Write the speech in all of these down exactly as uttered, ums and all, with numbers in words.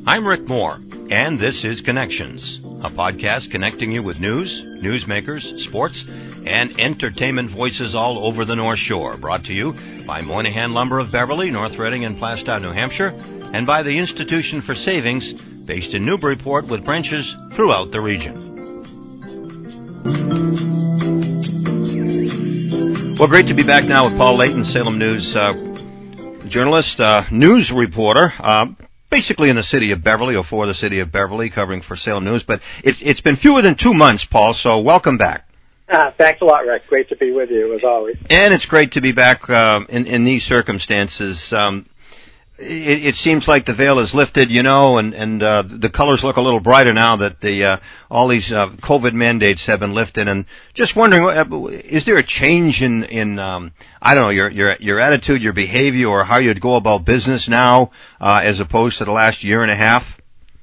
I'm Rick Moore, and this is Connections, a podcast connecting you with news, newsmakers, sports, and entertainment voices all over the North Shore, brought to you by Moynihan Lumber of Beverly, North Reading, and Plastow, New Hampshire, and by the Institution for Savings, based in Newburyport with branches throughout the region. Well, great to be back now with Paul Layton, Salem News uh, journalist, uh, news reporter, uh, basically in the city of Beverly or for the city of Beverly, covering for Salem News. But it's, it's been fewer than two months, Paul, so welcome back. Uh, thanks a lot, Rick. Great to be with you, as always. And it's great to be back uh, in, in these circumstances. Um, it, it seems like the veil is lifted, you know, and, and uh, the colors look a little brighter now that the uh, all these uh, COVID mandates have been lifted. And just wondering, is there a change in, in um, I don't know, your your your attitude, your behavior, or how you'd go about business now uh, as opposed to the last year and a half?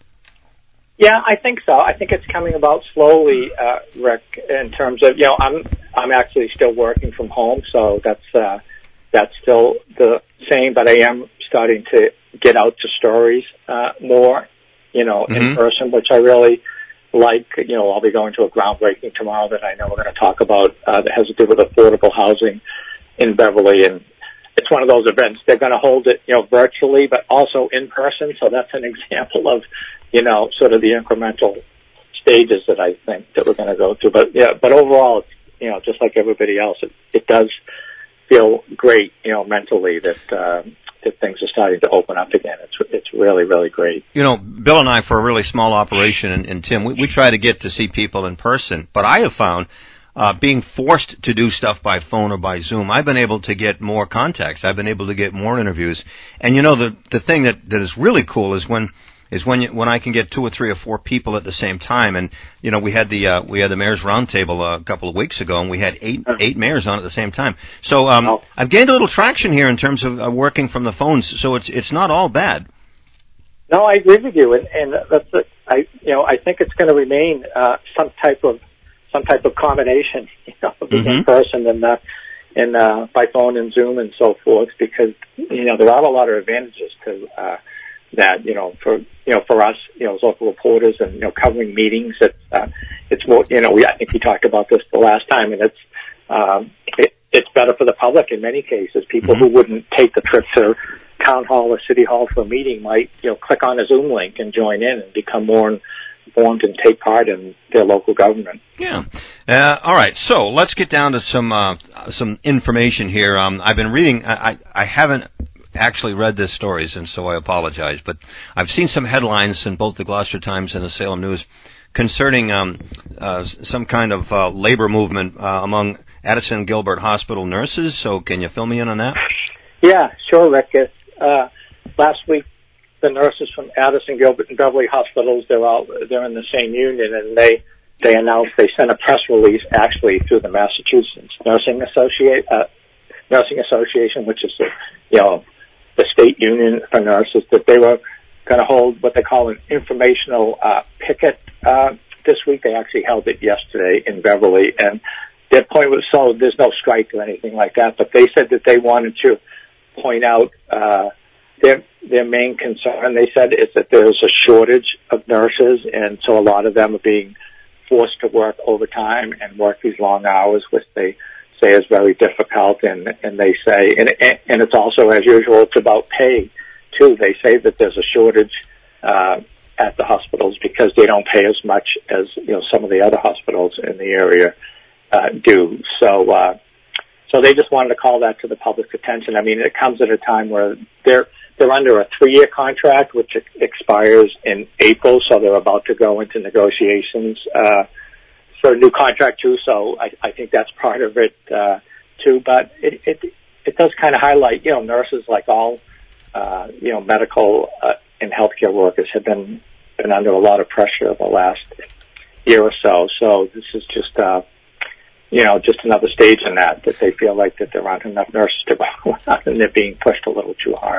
Yeah, I think so. I think it's coming about slowly, uh, Rick, in terms of, you know, I'm I'm actually still working from home, so that's uh, that's still the same, but I am starting to get out to stories uh, more, you know, mm-hmm. in person, which I really like. You know, I'll be going to a groundbreaking tomorrow that I know we're going to talk about uh, that has to do with affordable housing in Beverly, and it's one of those events. They're going to hold it, you know, virtually, but also in person, so that's an example of, you know, sort of the incremental stages that I think that we're going to go through. But yeah, but overall, you know, just like everybody else, it, it does feel great, you know, mentally that, uh, that things are starting to open up again. It's, it's really, really great. You know, Bill and I, for a really small operation, and, and Tim, we, we try to get to see people in person, but I have found, uh, being forced to do stuff by phone or by Zoom, I've been able to get more contacts. I've been able to get more interviews. And you know, the, the thing that, that is really cool is when, is when you, when I can get two or three or four people at the same time. And you know, we had the uh, we had the mayor's roundtable uh, a couple of weeks ago, and we had eight eight mayors on at the same time. So um, oh. I've gained a little traction here in terms of uh, working from the phones. So it's it's not all bad. No, I agree with you, and, and that's a, I you know I think it's going to remain uh, some type of some type of combination, you know, of mm-hmm. in person and uh, and uh, by phone and Zoom and so forth, because you know there are a lot of advantages to. Uh, that, you know, for, you know, for us, you know, as local reporters and, you know, covering meetings, it's, uh, it's more, you know, we, I think we talked about this the last time, and it's, um, it, it's better for the public in many cases. People mm-hmm. who wouldn't take the trip to town hall or city hall for a meeting might, you know, click on a Zoom link and join in and become more informed and take part in their local government. Yeah. Uh, all right. So let's get down to some, uh, some information here. Um, I've been reading, I, I, I haven't, actually read the stories, and so I apologize, but I've seen some headlines in both the Gloucester Times and the Salem News concerning um, uh, some kind of uh, labor movement uh, among Addison Gilbert Hospital nurses. So can you fill me in on that? Yeah, sure, Rick. Uh, last week, the nurses from Addison Gilbert and Beverly hospitals, they're all they're in the same union, and they they announced, they sent a press release actually through the Massachusetts Nursing Associate uh, Nursing Association, which is the, you know, the state union for nurses, that they were going to hold what they call an informational uh, picket uh, this week. They actually held it yesterday in Beverly, and their point was, so there's no strike or anything like that, but they said that they wanted to point out uh, their their main concern, they said, is that there's a shortage of nurses, and so a lot of them are being forced to work overtime and work these long hours, which they say is very difficult, and, and they say, and, and it's also, as usual, it's about pay, too. They say that there's a shortage uh, at the hospitals because they don't pay as much as, you know, some of the other hospitals in the area uh, do. So, uh, so they just wanted to call that to the public's attention. I mean, it comes at a time where they're they're under a three-year contract, which expires in April, so they're about to go into negotiations uh for a new contract too, so I, I think that's part of it uh, too. But it it, it does kind of highlight, you know, nurses, like all uh, you know medical uh, and healthcare workers, have been been under a lot of pressure over the last year or so. So this is just uh, you know just another stage in that that they feel like that there aren't enough nurses to go around and they're being pushed a little too hard.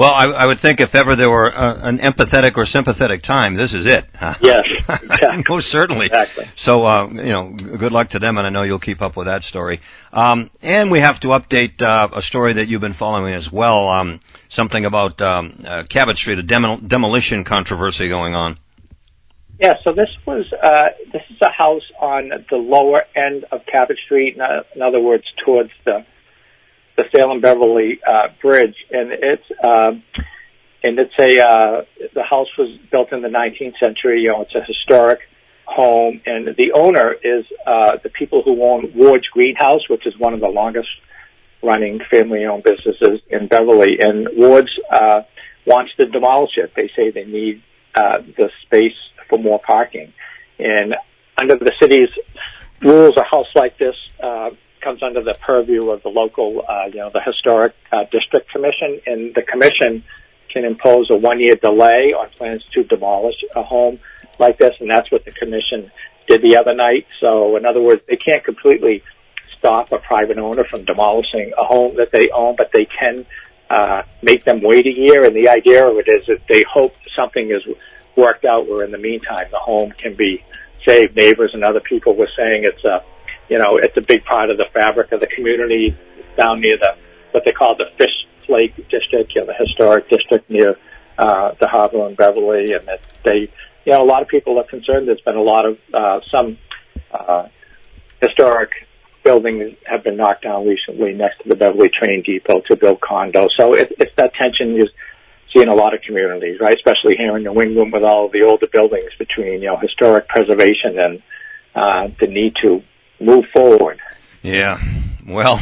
Well, I, I would think if ever there were uh, an empathetic or sympathetic time, this is it. Yes, exactly. Most certainly. Exactly. So, uh, you know, g- good luck to them, and I know you'll keep up with that story. Um, and we have to update uh, a story that you've been following as well, um, something about um, uh, Cabot Street, a demo- demolition controversy going on. Yeah, so this was uh, this is a house on the lower end of Cabot Street, in other words, towards the the Salem Beverly uh, Bridge, and it's uh, and it's a uh, the house was built in the nineteenth century. You know, it's a historic home, and the owner is uh, the people who own Ward's Greenhouse, which is one of the longest running family-owned businesses in Beverly. And Ward's uh, wants to demolish it. They say they need uh, the space for more parking, and under the city's rules, a house like this uh, comes under the purview of the local, uh, you know, the Historic uh, District Commission, and the commission can impose a one-year delay on plans to demolish a home like this, and that's what the commission did the other night. So, in other words, they can't completely stop a private owner from demolishing a home that they own, but they can uh, make them wait a year, and the idea of it is that they hope something is worked out where in the meantime the home can be saved. Neighbors and other people were saying it's a, you know, it's a big part of the fabric of the community down near the, what they call the Fish Lake District, you know, the historic district near uh, the harbor in Beverly, and that they, you know, a lot of people are concerned. There's been a lot of, uh, some uh, historic buildings have been knocked down recently next to the Beverly Train Depot to build condos. So it, it's that tension you see in a lot of communities, right? Especially here in New England with all of the older buildings between, you know, historic preservation and uh, the need to move forward. Yeah. Well,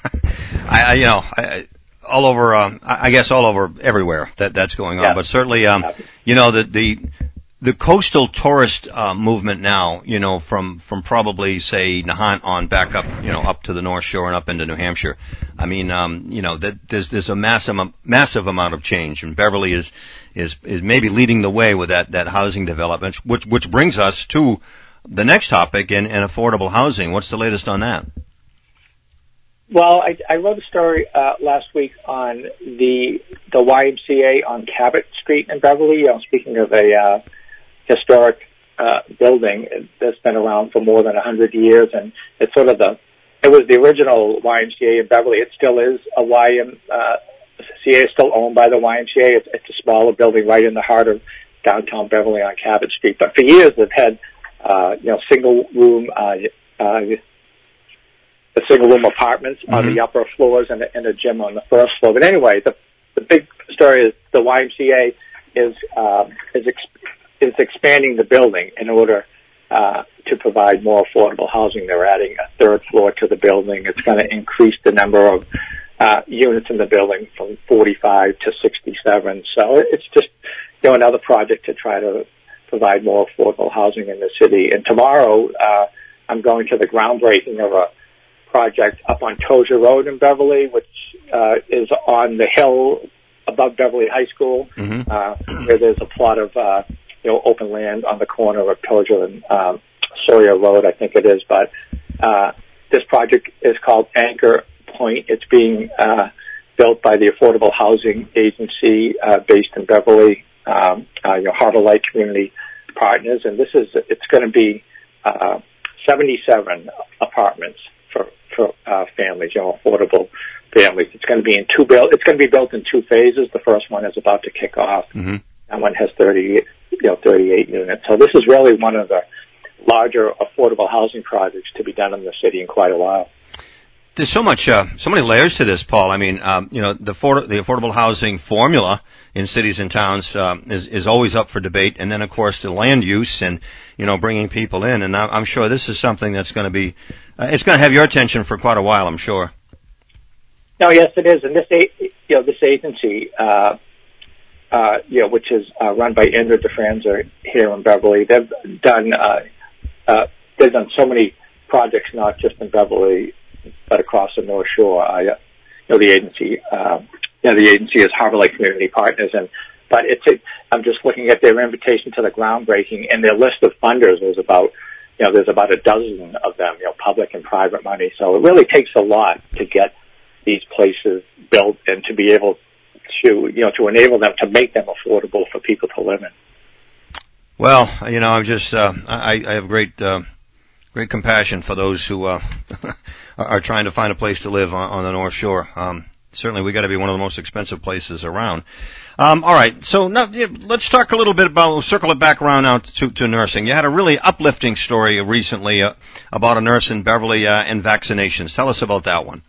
I, I, you know, I, all over, um, I guess all over everywhere that that's going on, yeah. but certainly, um, you know, the, the, the coastal tourist uh, movement now, you know, from from probably say Nahant on back up, you know, up to the North Shore and up into New Hampshire. I mean, um, you know, that there's there's a massive massive amount of change, and Beverly is is is maybe leading the way with that that housing development, which which brings us to the next topic in, in affordable housing. What's the latest on that? Well, I, I wrote a story uh, last week on the the Y M C A on Cabot Street in Beverly. You know, speaking of a uh, historic uh, building that's been around for more than a hundred years, and it's sort of the it was the original Y M C A in Beverly. It still is a Y M C A, is still owned by the Y M C A. It's, it's a smaller building right in the heart of downtown Beverly on Cabot Street. But for years, they've had uh, you know single room. Uh, uh, the single room apartments mm-hmm. on the upper floors and a, and a gym on the first floor. But anyway, the the big story is the Y M C A is uh, is ex- is expanding the building in order uh, to provide more affordable housing. They're adding a third floor to the building. It's going to increase the number of uh, units in the building from forty-five to sixty-seven. So it's just you know another project to try to provide more affordable housing in the city. And tomorrow uh, I'm going to the groundbreaking of a project up on Tozier Road in Beverly, which uh, is on the hill above Beverly High School, mm-hmm. uh, where there's a plot of uh, you know open land on the corner of Tozier and um, Sawyer Road, I think it is. But uh, this project is called Anchor Point. It's being uh, built by the Affordable Housing Agency uh, based in Beverly, um, uh, you know Harbor Light Community Partners, and this is it's going to be uh, seventy-seven apartments for for uh, families, you know, affordable families. It's going to be in two build. It's going to be built in two phases. The first one is about to kick off. Mm-hmm. That one has thirty, you know, thirty-eight units. So this is really one of the larger affordable housing projects to be done in the city in quite a while. There's so much, uh, so many layers to this, Paul. I mean, um, you know, the, for, the affordable housing formula in cities and towns um, is, is always up for debate, and then of course the land use and you know bringing people in. And I'm sure this is something that's going to be, uh, it's going to have your attention for quite a while, I'm sure. No, yes, it is, and this, you know, this agency, uh, uh, you know, which is uh, run by Andrew DeFranza here in Beverly, they've done, uh, uh, they've done so many projects, not just in Beverly, but across the North Shore. I, you know, the agency, uh, you know, the agency is Harbor Light Community Partners, and but it's. A, I'm just looking at their invitation to the groundbreaking, and their list of funders is about, you know, there's about a dozen of them, you know, public and private money. So it really takes a lot to get these places built and to be able to, you know, to enable them to make them affordable for people to live in. Well, you know, I'm just, uh, I, I have great, uh, great compassion for those who, uh, are trying to find a place to live on, on the North Shore. Um, certainly we got to be one of the most expensive places around. Um, all right. So now, yeah, let's talk a little bit about, we'll circle it back around now to, to nursing. You had a really uplifting story recently, uh, about a nurse in Beverly, uh, and vaccinations. Tell us about that one.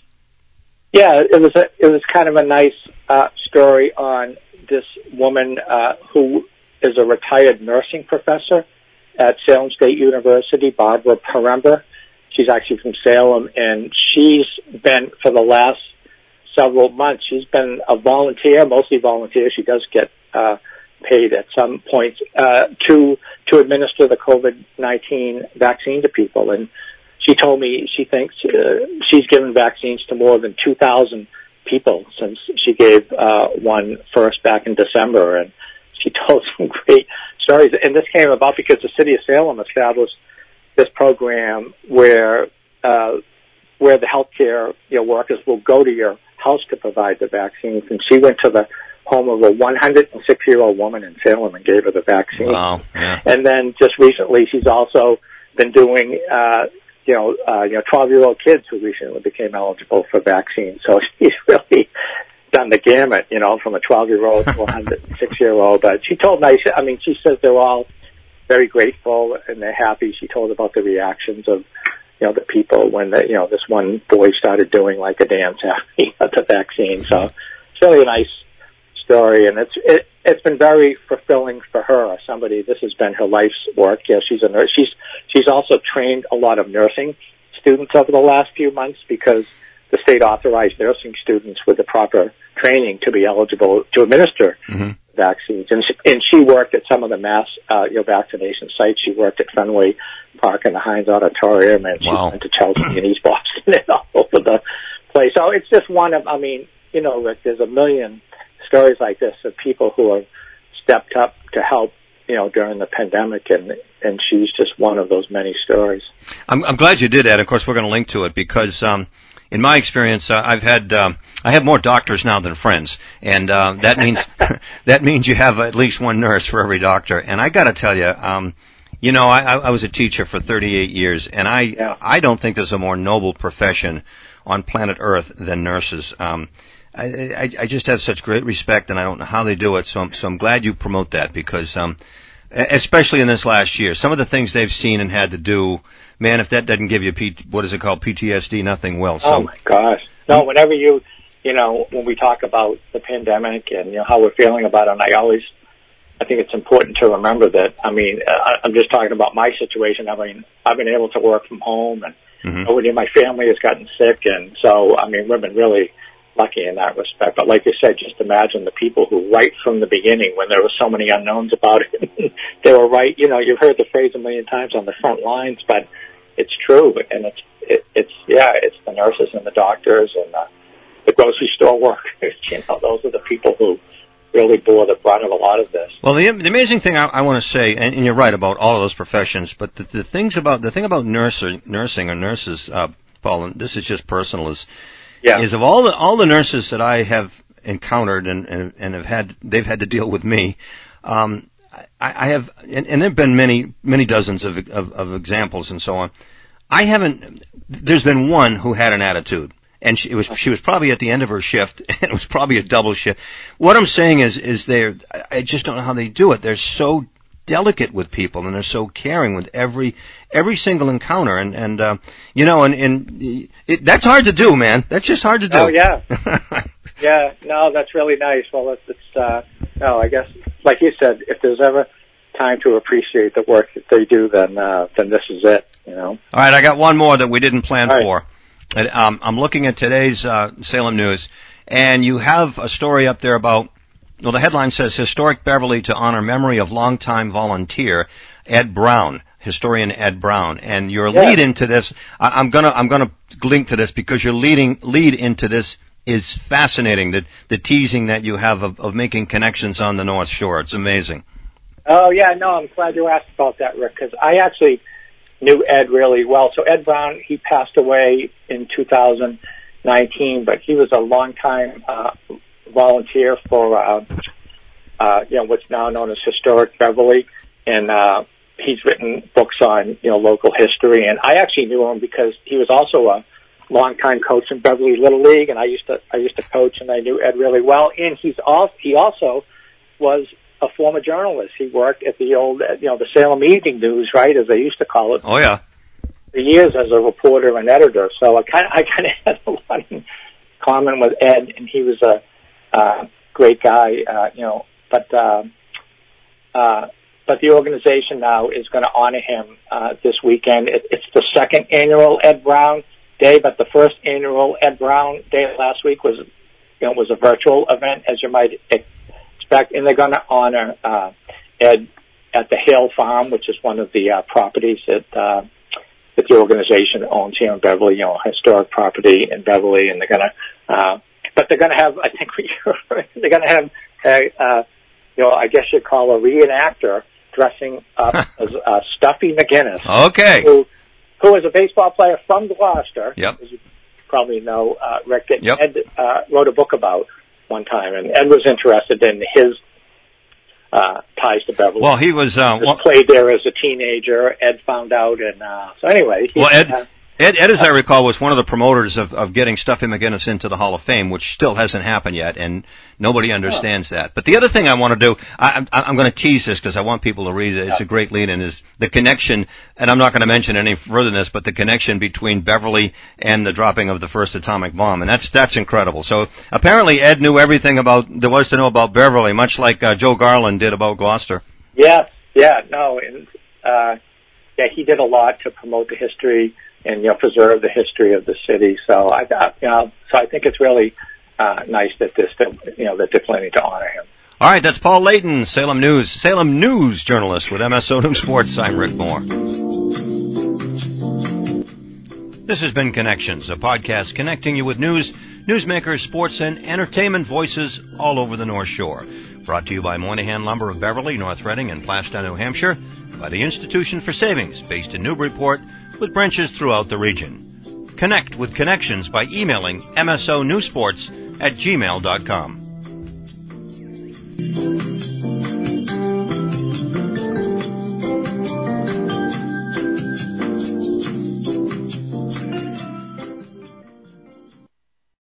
Yeah, it was a, it was kind of a nice, uh, story on this woman, uh, who is a retired nursing professor at Salem State University, Barbara Parember. She's actually from Salem, and she's been, for the last several months, she's been a volunteer, mostly volunteer. She does get uh, paid at some points, uh, to to administer the COVID nineteen vaccine to people. And she told me she thinks uh, she's given vaccines to more than two thousand people since she gave uh, one first back in December. And she told some great stories, and this came about because the city of Salem established this program where uh, where the healthcare, you know, workers will go to your house to provide the vaccines. And she went to the home of a one hundred six year old woman in Salem and gave her the vaccine. Wow. Yeah. And then just recently, she's also been doing, uh, you know, uh, you know, twelve year old kids who recently became eligible for vaccines. So she's really done the gamut, you know, from a twelve year old to a one hundred six year old. But she told me, I mean, she says they're all very grateful and they're happy. She told about the reactions of, you know, the people when the, you know, this one boy started doing like a dance after he got the vaccine. So it's really a nice story, and it's it, it's been very fulfilling for her. Somebody, this has been her life's work. Yeah, she's a nurse. She's she's also trained a lot of nursing students over the last few months because the state authorized nursing students with the proper training to be eligible to administer mm-hmm. vaccines. And she, and she worked at some of the mass, uh, you know, vaccination sites. She worked at Fenway Park and the Heinz Auditorium, and she wow. went to Chelsea and East Boston and all over the place. So it's just one of, I mean, you know, Rick, there's a million stories like this of people who have stepped up to help, you know, during the pandemic, and and she's just one of those many stories. I'm, I'm glad you did that. Of course, we're going to link to it because, um, in my experience, uh, I've had um, I have more doctors now than friends, and uh, that means that means you have at least one nurse for every doctor. And I got to tell you, um, you know, I, I was a teacher for thirty-eight years, and I yeah. I don't think there's a more noble profession on planet Earth than nurses. Um, I, I, I just have such great respect, and I don't know how they do it. So I'm, so I'm glad you promote that because, um, especially in this last year, some of the things they've seen and had to do. Man, if that doesn't give you P- what is it called, P T S D, nothing will. So, oh my gosh! No, whenever you, you know, when we talk about the pandemic and you know how we're feeling about it, and I always, I think it's important to remember that. I mean, I, I'm just talking about my situation. I mean, I've been able to work from home, and mm-hmm. nobody in my family has gotten sick, and so I mean, we've been really lucky in that respect. But like you said, just imagine the people who, right from the beginning, when there were so many unknowns about it, they were right. You know, you've heard the phrase a million times, on the front lines, but it's true, and it's it, it's yeah, it's the nurses and the doctors and the, the grocery store workers. You know, those are the people who really bore the brunt of a lot of this. Well, the, the amazing thing I, I want to say, and, and you're right about all of those professions, but the, the things about the thing about nursing, nursing or nurses, uh, Paul, and this is just personal, is yeah. is of all the all the nurses that I have encountered and and, and have had, they've had to deal with me. Um, I, I have, and, and there've been many, many dozens of, of, of examples and so on. I haven't. There's been one who had an attitude, and she it was she was probably at the end of her shift, and it was probably a double shift. What I'm saying is, is they I just don't know how they do it. They're so delicate with people, and they're so caring with every every single encounter, and and uh, you know, and and it, that's hard to do, man. That's just hard to do. Oh yeah, yeah. No, that's really nice. Well, it's, it's uh, no, I guess like you said, if there's ever time to appreciate the work that they do, then uh, then this is it. You know. All right, I got one more that we didn't plan right. for. And, um, I'm looking at today's uh, Salem News, and you have a story up there about. Well, the headline says Historic Beverly to honor memory of longtime volunteer Ed Brown, historian Ed Brown, and your yeah. lead into this. I, I'm gonna I'm gonna link to this because your leading lead into this is fascinating. The the teasing that you have of, of making connections on the North Shore, it's amazing. Oh yeah, no, I'm glad you asked about that, Rick, because I actually knew Ed really well. So Ed Brown, he passed away in two thousand nineteen, but he was a longtime uh, volunteer for, uh, uh, you know, what's now known as Historic Beverly, and uh, he's written books on, you know, local history. And I actually knew him because he was also a longtime coach in Beverly Little League, and I used to I used to coach, and I knew Ed really well. And he's also he also was a former journalist. He worked at the old, you know, the Salem Evening News, right, as they used to call it. Oh yeah. For years as a reporter and editor, so I kind of I kind of had a lot in common with Ed, and he was a uh, great guy, uh, you know. But uh, uh, but the organization now is going to honor him uh, this weekend. It, it's the second annual Ed Brown Day, but the first annual Ed Brown Day last week was, you know, was a virtual event, as you might expect, and they're going to honor uh, Ed at the Hale Farm, which is one of the uh, properties that. Uh, that the organization owns here in Beverly, you know, historic property in Beverly, and they're gonna, uh, but they're gonna have, I think we, they're gonna have, a, uh, you know, I guess you'd call a reenactor dressing up as uh, Stuffy McGinnis. Okay. Who, who is a baseball player from Gloucester. Yep. As you probably know, uh, Rick, that yep. Ed uh, wrote a book about one time, and Ed was interested in his Uh, ties to Beverly. Well, he was, uh, he well, played there as a teenager. Ed found out, and uh, so anyway. He, well, Ed, uh, Ed, Ed, as I recall, was one of the promoters of, of getting Stuffy McGinnis into the Hall of Fame, which still hasn't happened yet, and nobody understands oh. that. But the other thing I want to do, I, I'm, I'm going to tease this because I want people to read it. It's yeah. a great lead-in, is the connection, and I'm not going to mention any further than this, but the connection between Beverly and the dropping of the first atomic bomb, and that's that's incredible. So apparently Ed knew everything about there was to know about Beverly, much like uh, Joe Garland did about Gloucester. Yeah, yeah, no, and uh, yeah, he did a lot to promote the history and, you know, preserve the history of the city. So I, uh, you know, so I think it's really uh, nice that this, you know, that they're planning to honor him. All right, that's Paul Layton, Salem News, Salem News journalist with M S O News Sports. I'm Rick Moore. This has been Connections, a podcast connecting you with news, newsmakers, sports, and entertainment voices all over the North Shore. Brought to you by Moynihan Lumber of Beverly, North Reading, and Plastow, New Hampshire, by the Institution for Savings, based in Newburyport, with branches throughout the region. Connect with Connections by emailing M S O Newsports at gmail dot com.